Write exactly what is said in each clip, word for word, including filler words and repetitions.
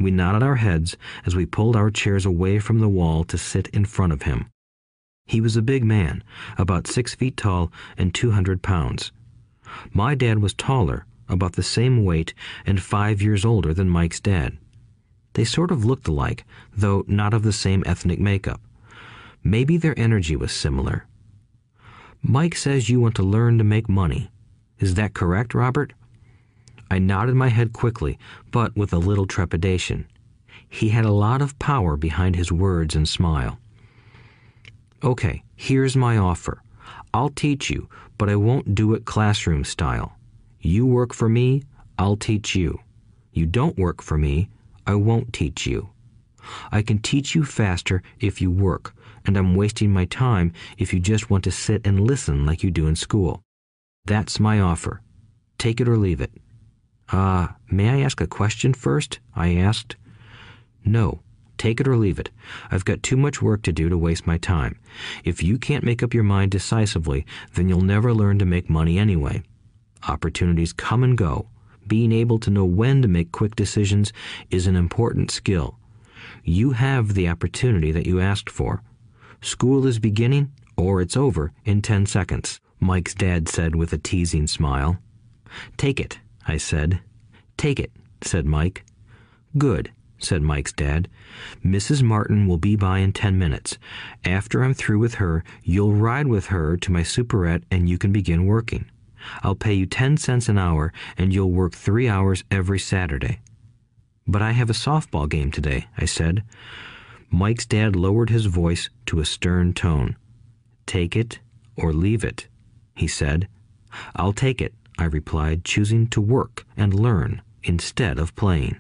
We nodded our heads as we pulled our chairs away from the wall to sit in front of him. He was a big man, about six feet tall and two hundred pounds. My dad was taller, about the same weight, and five years older than Mike's dad. They sort of looked alike, though not of the same ethnic makeup. Maybe their energy was similar. Mike says you want to learn to make money. Is that correct, Robert? I nodded my head quickly, but with a little trepidation. He had a lot of power behind his words and smile. Okay, here's my offer. I'll teach you, but I won't do it classroom style. You work for me, I'll teach you. You don't work for me, I won't teach you. I can teach you faster if you work, and I'm wasting my time if you just want to sit and listen like you do in school. That's my offer. Take it or leave it. Uh, may I ask a question first? I asked. No. Take it or leave it. I've got too much work to do to waste my time. If you can't make up your mind decisively, then you'll never learn to make money anyway. Opportunities come and go. Being able to know when to make quick decisions is an important skill. You have the opportunity that you asked for. School is beginning, or it's over, in ten seconds, Mike's dad said with a teasing smile. Take it, I said. Take it, said Mike. Good, said Mike's dad. Missus Martin will be by in ten minutes. After I'm through with her, you'll ride with her to my superette and you can begin working. I'll pay you ten cents an hour and you'll work three hours every Saturday. But I have a softball game today, I said. Mike's dad lowered his voice to a stern tone. Take it or leave it, he said. I'll take it, I replied, choosing to work and learn instead of playing.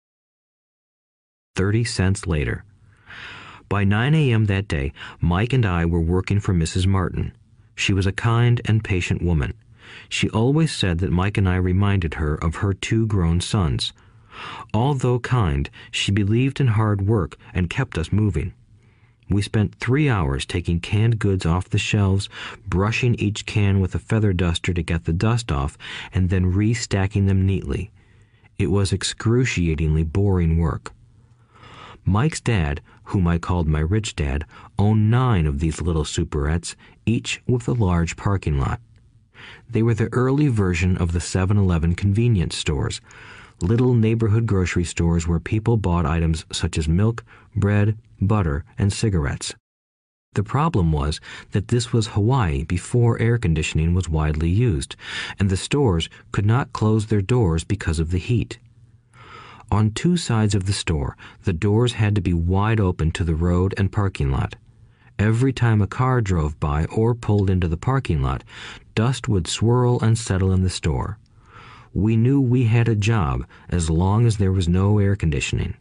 Thirty cents later. By nine a.m. that day, Mike and I were working for Missus Martin. She was a kind and patient woman. She always said that Mike and I reminded her of her two grown sons. Although kind, she believed in hard work and kept us moving. We spent three hours taking canned goods off the shelves, brushing each can with a feather duster to get the dust off, and then restacking them neatly. It was excruciatingly boring work. Mike's dad, whom I called my rich dad, owned nine of these little superettes, each with a large parking lot. They were the early version of the seven eleven convenience stores, little neighborhood grocery stores where people bought items such as milk, bread, butter, and cigarettes. The problem was that this was Hawaii before air conditioning was widely used, and the stores could not close their doors because of the heat. On two sides of the store, the doors had to be wide open to the road and parking lot. Every time a car drove by or pulled into the parking lot, dust would swirl and settle in the store. We knew we had a job as long as there was no air conditioning.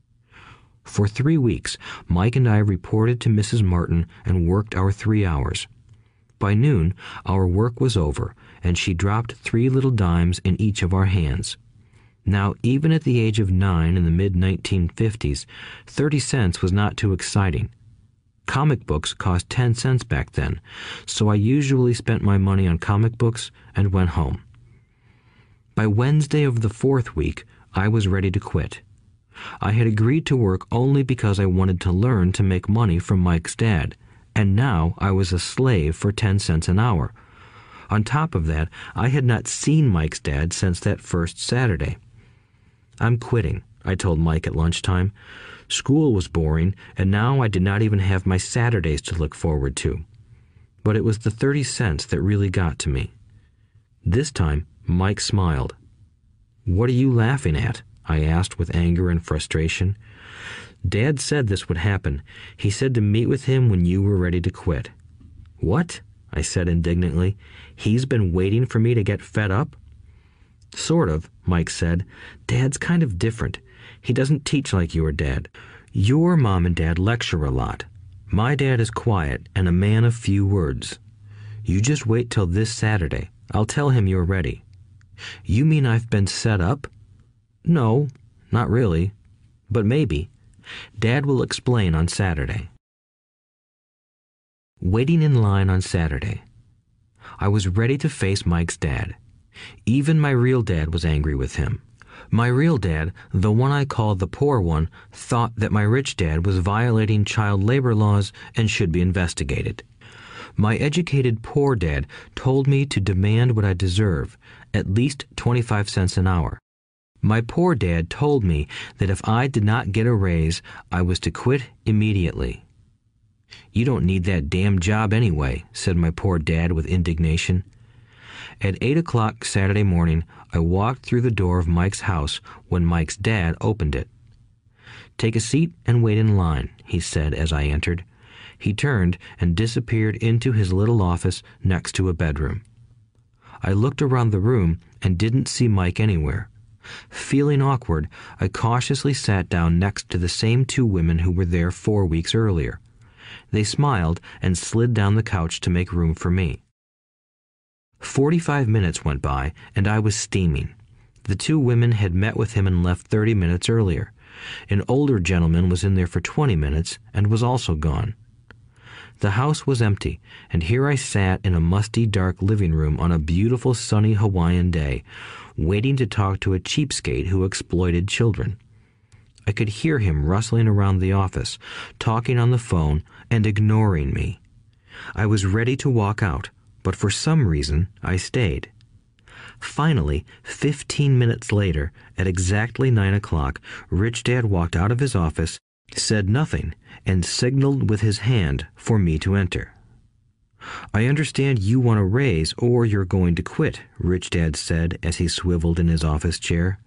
For three weeks, Mike and I reported to Missus Martin and worked our three hours. By noon, our work was over, and she dropped three little dimes in each of our hands. Now, even at the age of nine in the mid nineteen fifties, thirty cents was not too exciting. Comic books cost ten cents back then, so I usually spent my money on comic books and went home. By Wednesday of the fourth week, I was ready to quit. I had agreed to work only because I wanted to learn to make money from Mike's dad, and now I was a slave for ten cents an hour. On top of that, I had not seen Mike's dad since that first Saturday. I'm quitting, I told Mike at lunchtime. School was boring, and now I did not even have my Saturdays to look forward to. But it was the thirty cents that really got to me. This time, Mike smiled. What are you laughing at? I asked with anger and frustration. Dad said this would happen. He said to meet with him when you were ready to quit. What? I said indignantly. He's been waiting for me to get fed up? Sort of, Mike said. Dad's kind of different. He doesn't teach like your dad. Your mom and dad lecture a lot. My dad is quiet and a man of few words. You just wait till this Saturday. I'll tell him you're ready. You mean I've been set up? No, not really. But maybe. Dad will explain on Saturday. Waiting in line on Saturday. I was ready to face Mike's dad. Even my real dad was angry with him. My real dad, the one I called the poor one, thought that my rich dad was violating child labor laws and should be investigated. My educated poor dad told me to demand what I deserve, at least twenty-five cents an hour. My poor dad told me that if I did not get a raise, I was to quit immediately. "You don't need that damn job anyway," said my poor dad with indignation. At eight o'clock Saturday morning, I walked through the door of Mike's house when Mike's dad opened it. "Take a seat and wait in line," he said as I entered. He turned and disappeared into his little office next to a bedroom. I looked around the room and didn't see Mike anywhere. Feeling awkward, I cautiously sat down next to the same two women who were there four weeks earlier. They smiled and slid down the couch to make room for me. Forty-five minutes went by, and I was steaming. The two women had met with him and left thirty minutes earlier. An older gentleman was in there for twenty minutes and was also gone. The house was empty, and here I sat in a musty, dark living room on a beautiful, sunny Hawaiian day, waiting to talk to a cheapskate who exploited children. I could hear him rustling around the office, talking on the phone, and ignoring me. I was ready to walk out, but for some reason I stayed. Finally, fifteen minutes later, at exactly nine o'clock, Rich Dad walked out of his office, said nothing, and signaled with his hand for me to enter. "I understand you want a raise or you're going to quit," Rich Dad said as he swiveled in his office chair.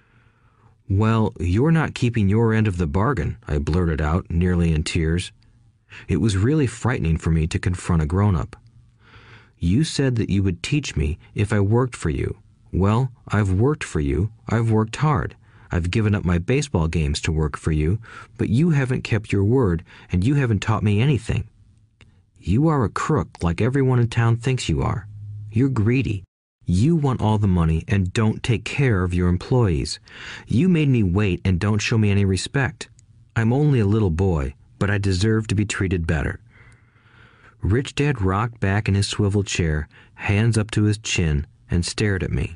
"Well, you're not keeping your end of the bargain," I blurted out, nearly in tears. It was really frightening for me to confront a grown-up. "You said that you would teach me if I worked for you. Well, I've worked for you. I've worked hard. I've given up my baseball games to work for you, but you haven't kept your word, and you haven't taught me anything. You are a crook like everyone in town thinks you are. You're greedy. You want all the money and don't take care of your employees. You made me wait and don't show me any respect. I'm only a little boy, but I deserve to be treated better." Rich Dad rocked back in his swivel chair, hands up to his chin, and stared at me.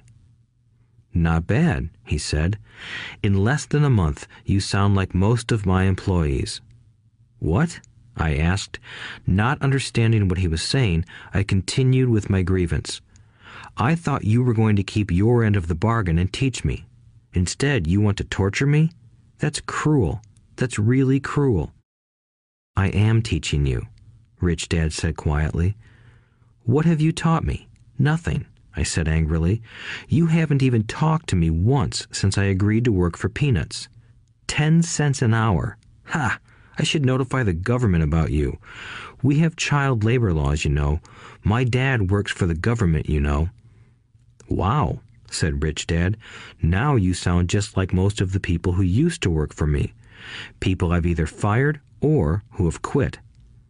"Not bad," he said. "In less than a month, you sound like most of my employees." "What?" I asked. Not understanding what he was saying, I continued with my grievance. "I thought you were going to keep your end of the bargain and teach me. Instead, you want to torture me? That's cruel. That's really cruel." "I am teaching you," Rich Dad said quietly. "What have you taught me? Nothing," I said angrily. "You haven't even talked to me once since I agreed to work for peanuts. Ten cents an hour. Ha! I should notify the government about you. We have child labor laws, you know. My dad works for the government, you know." "Wow," said Rich Dad. "Now you sound just like most of the people who used to work for me. People I've either fired or who have quit."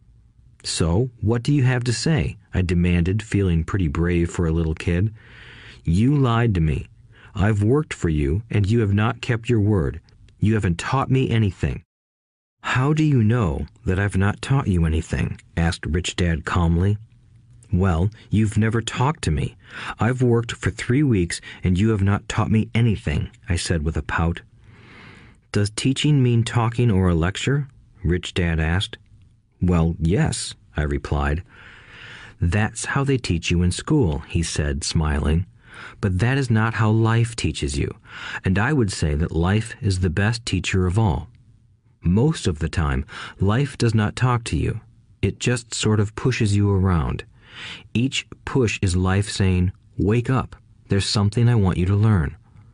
"So, what do you have to say?" I demanded, feeling pretty brave for a little kid. "You lied to me. I've worked for you, and you have not kept your word. You haven't taught me anything." "How do you know that I've not taught you anything?" asked Rich Dad calmly. "Well, you've never talked to me. I've worked for three weeks, and you have not taught me anything," I said with a pout. "Does teaching mean talking or a lecture?" Rich Dad asked. "Well, yes," I replied. "That's how they teach you in school," he said, smiling. "But that is not how life teaches you, and I would say that life is the best teacher of all. Most of the time, life does not talk to you. It just sort of pushes you around. Each push is life saying, 'Wake up, there's something I want you to learn.'"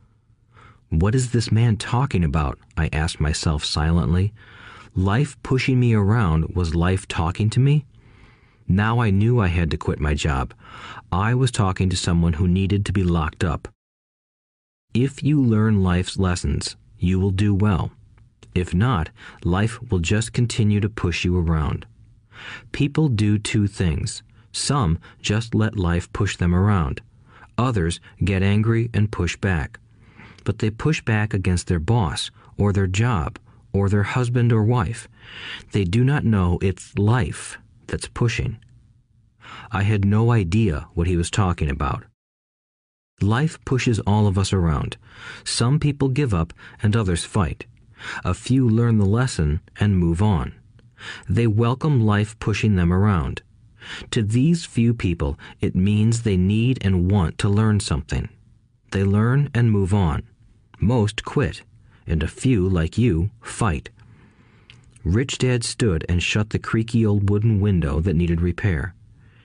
"What is this man talking about?" I asked myself silently. Life pushing me around was life talking to me? Now I knew I had to quit my job. I was talking to someone who needed to be locked up. If you learn life's lessons, you will do well. If not, life will just continue to push you around. People do two things. Some just let life push them around. Others get angry and push back. But they push back against their boss or their job or their husband or wife. They do not know it's life that's pushing. I had no idea what he was talking about. Life pushes all of us around. Some people give up and others fight. A few learn the lesson and move on. They welcome life pushing them around. To these few people, it means they need and want to learn something. They learn and move on. Most quit, and a few, like you, fight. Rich Dad stood and shut the creaky old wooden window that needed repair.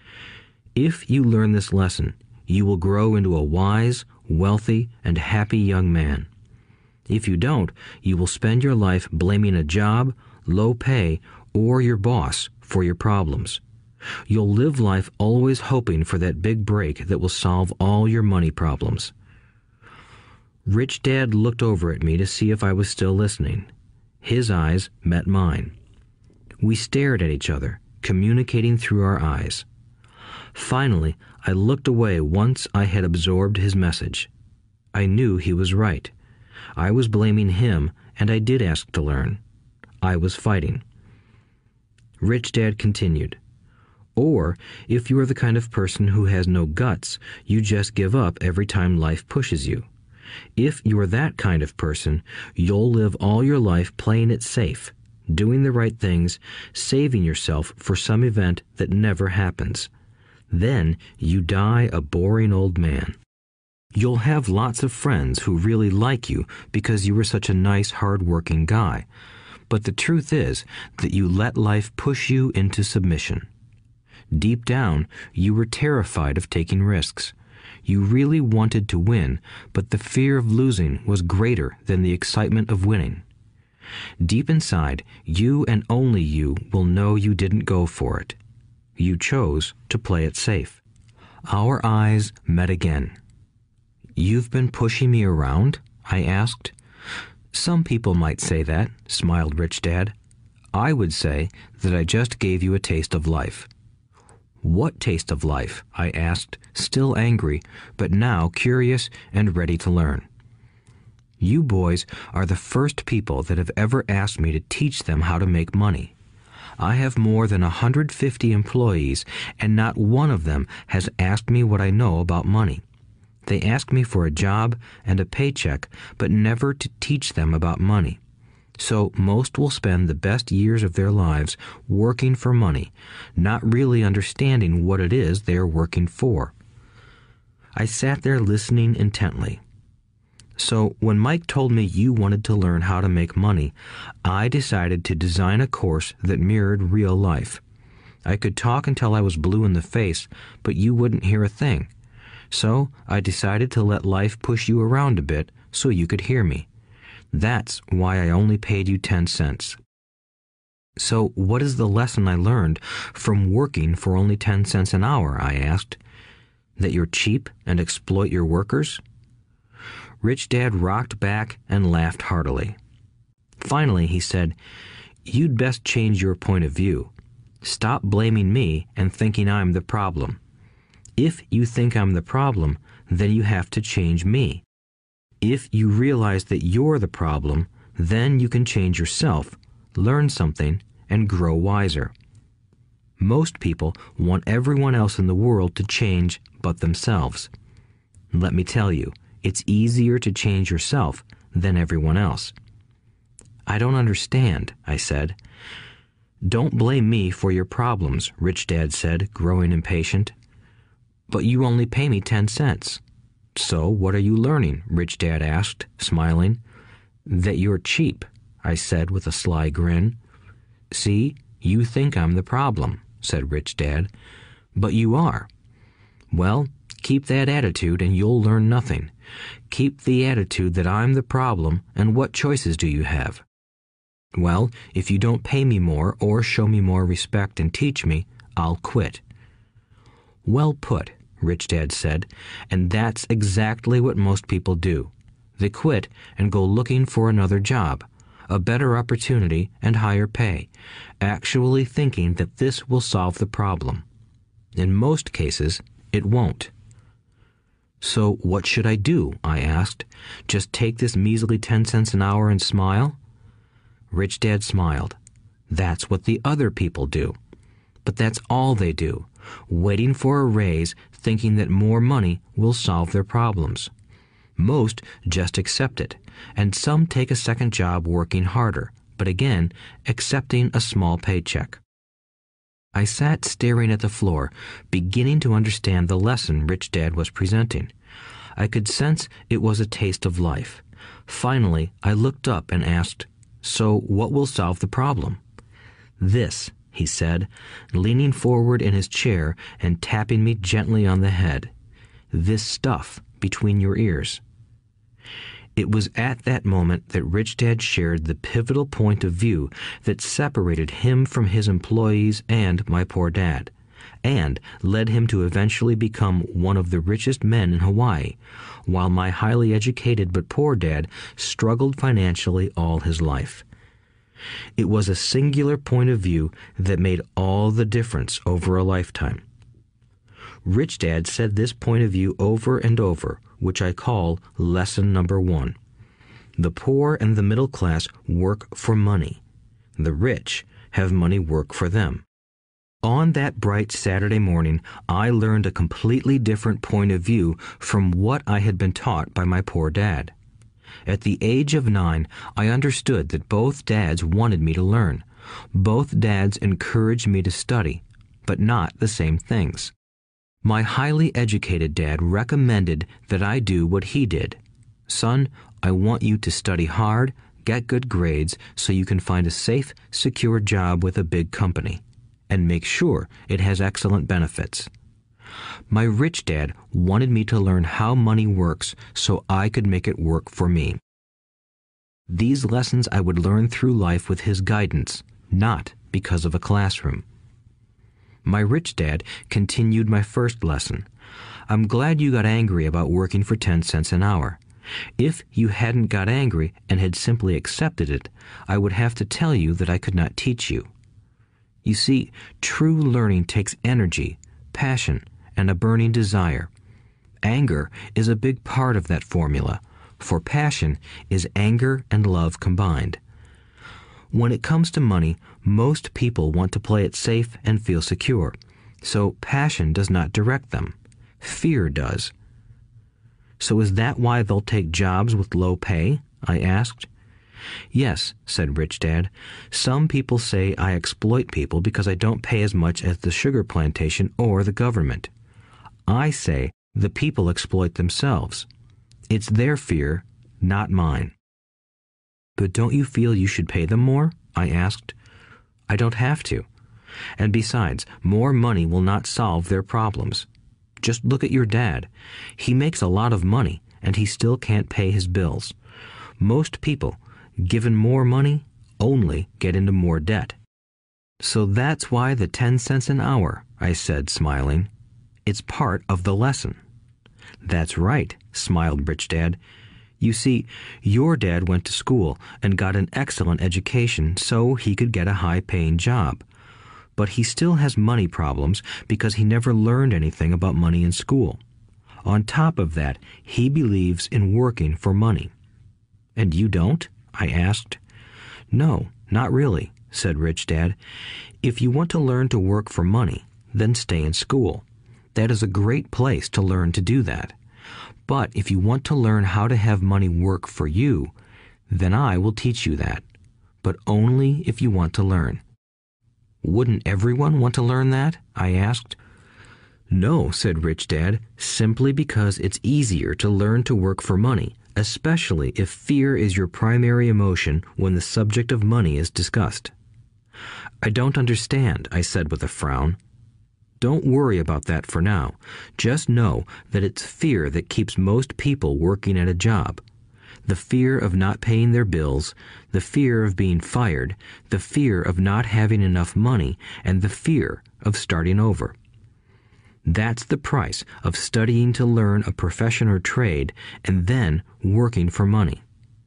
If you learn this lesson, you will grow into a wise, wealthy, and happy young man. If you don't, you will spend your life blaming a job, low pay, or your boss for your problems. You'll live life always hoping for that big break that will solve all your money problems. Rich Dad looked over at me to see if I was still listening. His eyes met mine. We stared at each other, communicating through our eyes. Finally, I looked away once I had absorbed his message. I knew he was right. I was blaming him, and I did ask to learn. I was fighting. Rich Dad continued, "Or, if you are the kind of person who has no guts, you just give up every time life pushes you. If you're that kind of person, you'll live all your life playing it safe, doing the right things, saving yourself for some event that never happens. Then you die a boring old man. You'll have lots of friends who really like you because you were such a nice, hard-working guy. But the truth is that you let life push you into submission. Deep down, you were terrified of taking risks. You really wanted to win, but the fear of losing was greater than the excitement of winning. Deep inside, you and only you will know you didn't go for it. You chose to play it safe." Our eyes met again. "You've been pushing me around?" I asked. "Some people might say that," smiled Rich Dad. "I would say that I just gave you a taste of life." "What taste of life?" I asked, still angry, but now curious and ready to learn. "You boys are the first people that have ever asked me to teach them how to make money. I have more than one hundred fifty employees, and not one of them has asked me what I know about money. They ask me for a job and a paycheck, but never to teach them about money. So most will spend the best years of their lives working for money, not really understanding what it is they are working for." I sat there listening intently. "So when Mike told me you wanted to learn how to make money, I decided to design a course that mirrored real life. I could talk until I was blue in the face, but you wouldn't hear a thing. So I decided to let life push you around a bit so you could hear me. That's why I only paid you ten cents. "So what is the lesson I learned from working for only ten cents an hour?" I asked. "That you're cheap and exploit your workers?" Rich Dad rocked back and laughed heartily. Finally, he said, "You'd best change your point of view. Stop blaming me and thinking I'm the problem. If you think I'm the problem, then you have to change me. If you realize that you're the problem, then you can change yourself, learn something, and grow wiser. Most people want everyone else in the world to change but themselves. Let me tell you, it's easier to change yourself than everyone else." "I don't understand," I said. "Don't blame me for your problems," Rich Dad said, growing impatient. "But you only pay me ten cents. "So what are you learning?" Rich Dad asked, smiling. "That you're cheap," I said with a sly grin. "See, you think I'm the problem," said Rich Dad. "But you are. Well, keep that attitude and you'll learn nothing. Keep the attitude that I'm the problem, and what choices do you have? Well, if you don't pay me more or show me more respect and teach me, I'll quit." "Well put," Rich Dad said, "and that's exactly what most people do. They quit and go looking for another job, a better opportunity and higher pay, actually thinking that this will solve the problem. In most cases, it won't." "So what should I do?" I asked. "Just take this measly ten cents an hour and smile?" Rich Dad smiled. "That's what the other people do. But that's all they do. waiting for a raise, thinking that more money will solve their problems. Most just accept it, and some take a second job working harder, but again, accepting a small paycheck. I sat staring at the floor, beginning to understand the lesson Rich Dad was presenting. I could sense it was a taste of life. Finally, I looked up and asked, "So what will solve the problem?" "This," he said, leaning forward in his chair and tapping me gently on the head. "This stuff between your ears." It was at that moment that Rich Dad shared the pivotal point of view that separated him from his employees and my poor dad, and led him to eventually become one of the richest men in Hawaii, while my highly educated but poor dad struggled financially all his life. It was a singular point of view that made all the difference over a lifetime. Rich Dad said this point of view over and over, which I call lesson number one. The poor and the middle class work for money. The rich have money work for them. On that bright Saturday morning, I learned a completely different point of view from what I had been taught by my poor dad. At the age of nine, I understood that both dads wanted me to learn. Both dads encouraged me to study, but not the same things. My highly educated dad recommended that I do what he did. "Son, I want you to study hard, get good grades so you can find a safe, secure job with a big company, and make sure it has excellent benefits." My rich dad wanted me to learn how money works so I could make it work for me. These lessons I would learn through life with his guidance, not because of a classroom. My rich dad continued my first lesson. "I'm glad you got angry about working for ten cents an hour. If you hadn't got angry and had simply accepted it, I would have to tell you that I could not teach you. You see, true learning takes energy, passion, and a burning desire. Anger is a big part of that formula, for passion is anger and love combined. When it comes to money, most people want to play it safe and feel secure, so passion does not direct them. Fear does." "So is that why they'll take jobs with low pay?" I asked. "Yes," said Rich Dad. "Some people say I exploit people because I don't pay as much as the sugar plantation or the government. I say the people exploit themselves. It's their fear, not mine." "But don't you feel you should pay them more?" I asked. "I don't have to. And besides, more money will not solve their problems. Just look at your dad. He makes a lot of money, and he still can't pay his bills. Most people, given more money, only get into more debt." "So that's why the ten cents an hour," I said, smiling. "It's part of the lesson." "That's right," smiled Rich Dad. "You see, your dad went to school and got an excellent education so he could get a high-paying job. But he still has money problems because he never learned anything about money in school. On top of that, he believes in working for money." "And you don't?" I asked. "No, not really," said Rich Dad. "If you want to learn to work for money, then stay in school. That is a great place to learn to do that. But if you want to learn how to have money work for you, then I will teach you that. But only if you want to learn." "Wouldn't everyone want to learn that?" I asked. "No," said Rich Dad, "simply because it's easier to learn to work for money, especially if fear is your primary emotion when the subject of money is discussed." "I don't understand," I said with a frown. "Don't worry about that for now. Just know that it's fear that keeps most people working at a job. The fear of not paying their bills, the fear of being fired, the fear of not having enough money, and the fear of starting over. That's the price of studying to learn a profession or trade and then working for money.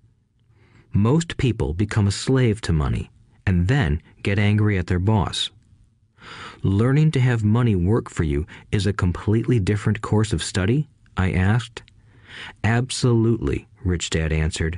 Most people become a slave to money and then get angry at their boss. Learning to have money work for you is a completely different course of study?" I asked. "Absolutely," Rich Dad answered.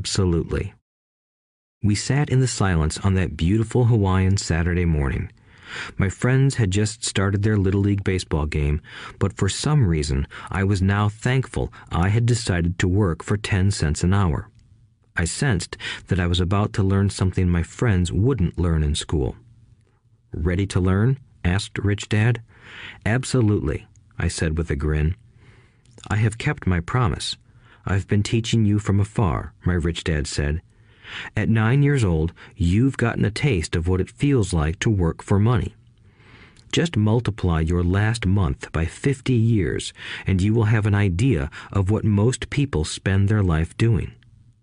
"Absolutely." We sat in the silence on that beautiful Hawaiian Saturday morning. My friends had just started their Little League baseball game, but for some reason I was now thankful I had decided to work for ten cents an hour. I sensed that I was about to learn something my friends wouldn't learn in school. "Ready to learn?" asked Rich Dad. "Absolutely," I said with a grin. "I have kept my promise. I've been teaching you from afar," my Rich Dad said. "At nine years old, you've gotten a taste of what it feels like to work for money. Just multiply your last month by fifty years, and you will have an idea of what most people spend their life doing."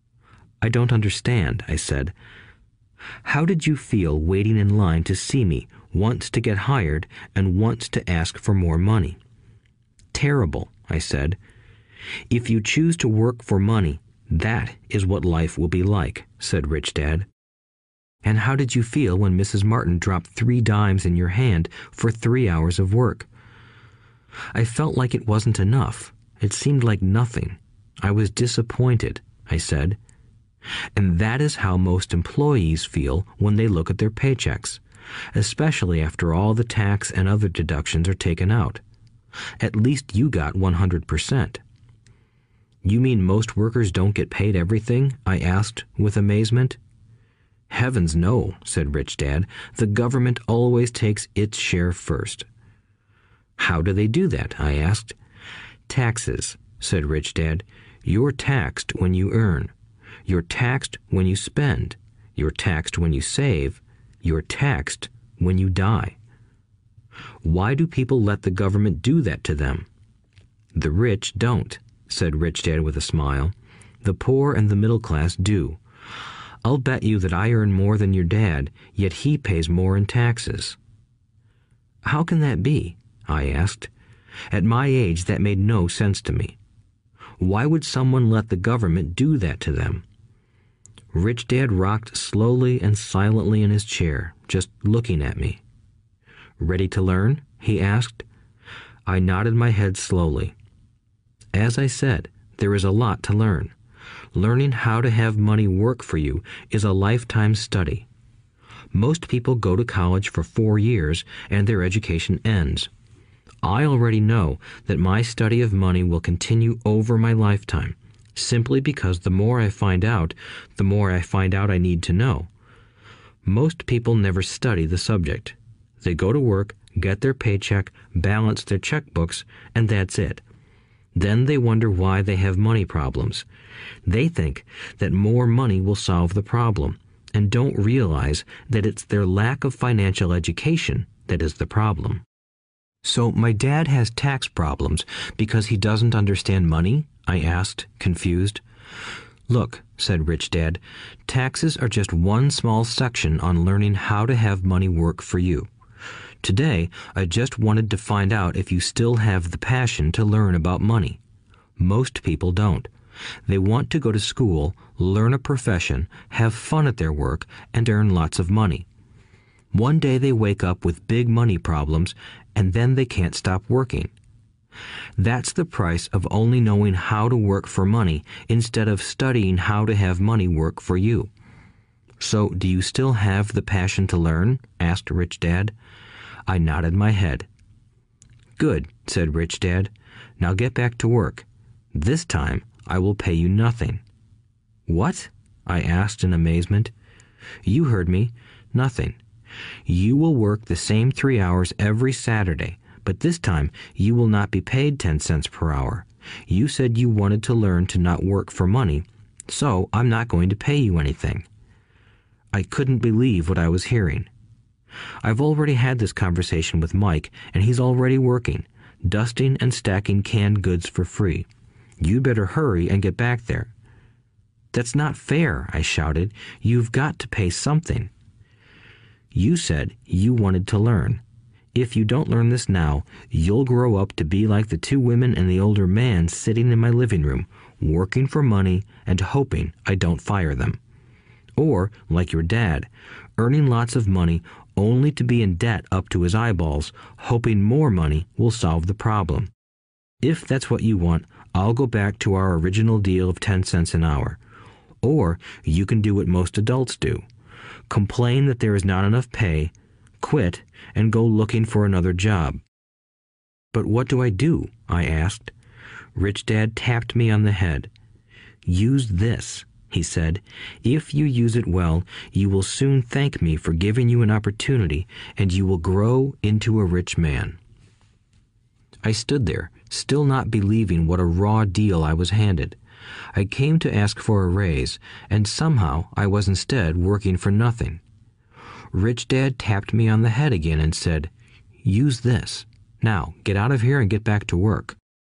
"I don't understand," I said. "How did you feel waiting in line to see me, once to get hired and once to ask for more money?" "Terrible," I said. "If you choose to work for money, that is what life will be like," said Rich Dad. "And how did you feel when Missus Martin dropped three dimes in your hand for three hours of work?" "I felt like it wasn't enough. It seemed like nothing. I was disappointed," I said. "And that is how most employees feel when they look at their paychecks, especially after all the tax and other deductions are taken out. At least you got one hundred percent. "You mean most workers don't get paid everything?" I asked with amazement. "Heavens no," said Rich Dad. "The government always takes its share first." "How do they do that?" I asked. "Taxes," said Rich Dad. "You're taxed when you earn. You're taxed when you spend. You're taxed when you save. You're taxed when you die." "Why do people let the government do that to them?" "The rich don't," said Rich Dad with a smile. "The poor and the middle class do. I'll bet you that I earn more than your dad, yet he pays more in taxes." "How can that be?" I asked. At my age, that made no sense to me. Why would someone let the government do that to them? Rich Dad rocked slowly and silently in his chair, just looking at me. "Ready to learn?" he asked. I nodded my head slowly. As I said, there is a lot to learn. Learning how to have money work for you is a lifetime study. Most people go to college for four years and their education ends. I already know that my study of money will continue over my lifetime, simply because the more I find out, the more I find out I need to know. Most people never study the subject. They go to work, get their paycheck, balance their checkbooks, and that's it. Then they wonder why they have money problems. They think that more money will solve the problem, and don't realize that it's their lack of financial education that is the problem. "So my dad has tax problems because he doesn't understand money?" I asked, confused. "Look," said Rich Dad, "taxes are just one small section on learning how to have money work for you. Today, I just wanted to find out if you still have the passion to learn about money. Most people don't. They want to go to school, learn a profession, have fun at their work, and earn lots of money. One day they wake up with big money problems, and then they can't stop working. That's the price of only knowing how to work for money instead of studying how to have money work for you." "So, do you still have the passion to learn?" asked Rich Dad. I nodded my head. "Good," said Rich Dad. "Now get back to work. This time, I will pay you nothing." "What?" I asked in amazement. "You heard me. Nothing. You will work the same three hours every Saturday, but this time you will not be paid ten cents per hour. You said you wanted to learn to not work for money, so I'm not going to pay you anything." I couldn't believe what I was hearing. I've already had this conversation with Mike, and he's already working, dusting and stacking canned goods for free. You better hurry and get back there. "That's not fair," I shouted. "You've got to pay something." "You said you wanted to learn. If you don't learn this now, you'll grow up to be like the two women and the older man sitting in my living room, working for money and hoping I don't fire them. Or, like your dad, earning lots of money only to be in debt up to his eyeballs, hoping more money will solve the problem. If that's what you want, I'll go back to our original deal of ten cents an hour. Or you can do what most adults do. Complain that there is not enough pay, quit, and go looking for another job. But what do I do? I asked. Rich Dad tapped me on the head. Use this, he said. If you use it well, you will soon thank me for giving you an opportunity, and you will grow into a rich man. I stood there, still not believing what a raw deal I was handed. I came to ask for a raise, and somehow I was instead working for nothing. Rich Dad tapped me on the head again and said, Use this. Now, get out of here and get back to work.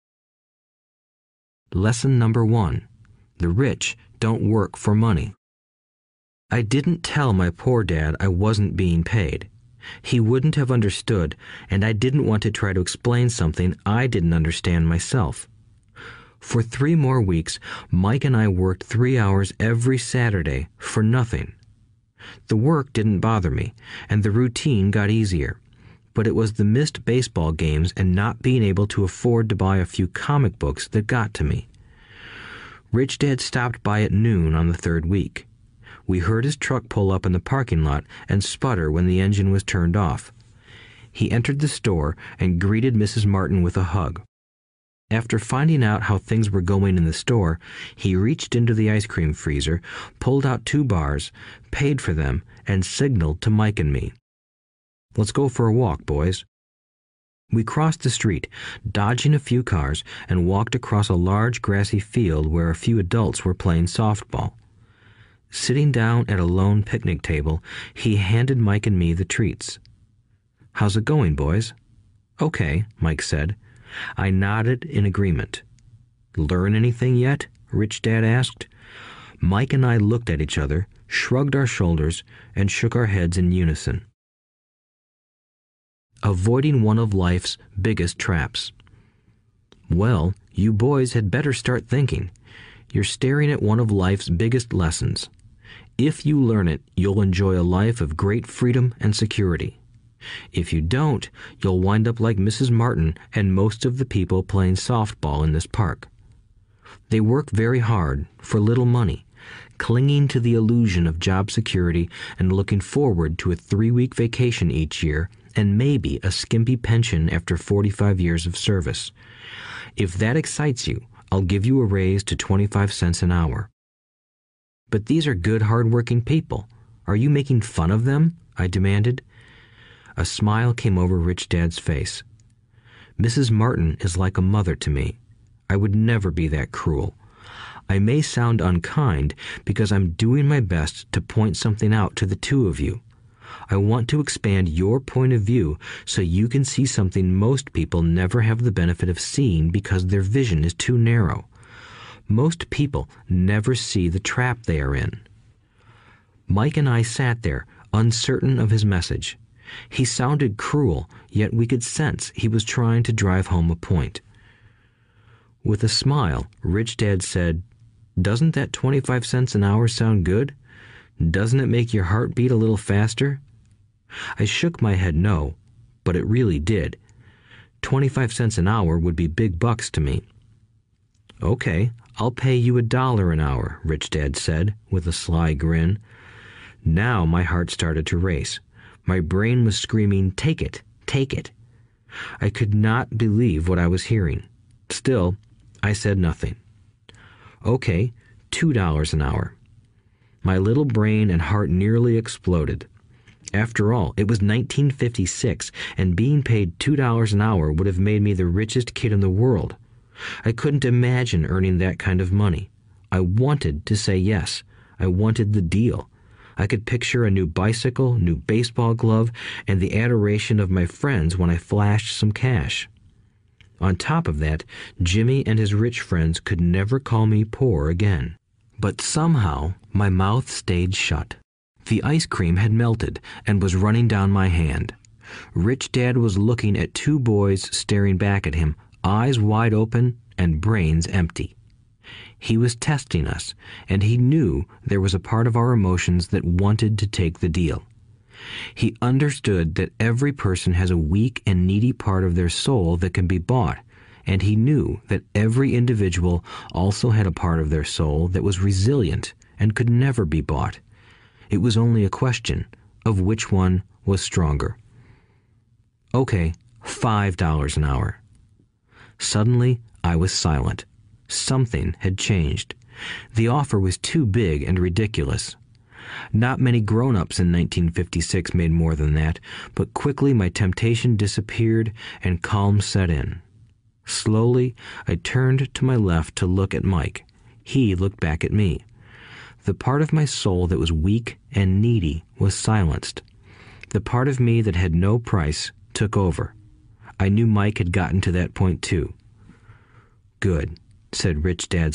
Lesson number one. The rich don't work for money. I didn't tell my poor dad I wasn't being paid. He wouldn't have understood, and I didn't want to try to explain something I didn't understand myself. For three more weeks, Mike and I worked three hours every Saturday for nothing. The work didn't bother me, and the routine got easier. But it was the missed baseball games and not being able to afford to buy a few comic books that got to me. Rich Dad stopped by at noon on the third week. We heard his truck pull up in the parking lot and sputter when the engine was turned off. He entered the store and greeted Missus Martin with a hug. After finding out how things were going in the store, he reached into the ice cream freezer, pulled out two bars, paid for them, and signaled to Mike and me. Let's go for a walk, boys. We crossed the street, dodging a few cars, and walked across a large grassy field where a few adults were playing softball. Sitting down at a lone picnic table, he handed Mike and me the treats. How's it going, boys? Okay, Mike said. I nodded in agreement. Learn anything yet? Rich Dad asked. Mike and I looked at each other, shrugged our shoulders, and shook our heads in unison. Avoiding one of life's biggest traps. Well, you boys had better start thinking. You're staring at one of life's biggest lessons. If you learn it, you'll enjoy a life of great freedom and security. If you don't, you'll wind up like Missus Martin and most of the people playing softball in this park. They work very hard for little money, clinging to the illusion of job security and looking forward to a three-week vacation each year and maybe a skimpy pension after forty-five years of service. If that excites you, I'll give you a raise to twenty-five cents an hour. But these are good, hard-working people. Are you making fun of them? I demanded. A smile came over Rich Dad's face. Missus Martin is like a mother to me. I would never be that cruel. I may sound unkind because I'm doing my best to point something out to the two of you. I want to expand your point of view so you can see something most people never have the benefit of seeing because their vision is too narrow. Most people never see the trap they are in. Mike and I sat there, uncertain of his message. He sounded cruel, yet we could sense he was trying to drive home a point. With a smile, Rich Dad said, Doesn't that twenty-five cents an hour sound good? Doesn't it make your heart beat a little faster? I shook my head no, but it really did. Twenty-five cents an hour would be big bucks to me. Okay, I'll pay you a dollar an hour, Rich Dad said, with a sly grin. Now my heart started to race. My brain was screaming, take it, take it. I could not believe what I was hearing. Still, I said nothing. Okay, two dollars an hour. My little brain and heart nearly exploded. After all, it was nineteen fifty-six, and being paid two dollars an hour would have made me the richest kid in the world. I couldn't imagine earning that kind of money. I wanted to say yes. I wanted the deal. I could picture a new bicycle, new baseball glove, and the adoration of my friends when I flashed some cash. On top of that, Jimmy and his rich friends could never call me poor again. But somehow, my mouth stayed shut. The ice cream had melted and was running down my hand. Rich Dad was looking at two boys staring back at him, eyes wide open and brains empty. He was testing us, and he knew there was a part of our emotions that wanted to take the deal. He understood that every person has a weak and needy part of their soul that can be bought, and he knew that every individual also had a part of their soul that was resilient and could never be bought. It was only a question of which one was stronger. Okay, five dollars an hour. Suddenly, I was silent. Something had changed. The offer was too big and ridiculous. Not many grown-ups in nineteen fifty-six made more than that, but quickly my temptation disappeared and calm set in. Slowly, I turned to my left to look at Mike. He looked back at me. The part of my soul that was weak and needy was silenced. The part of me that had no price took over. I knew Mike had gotten to that point too. Good, said Rich Dad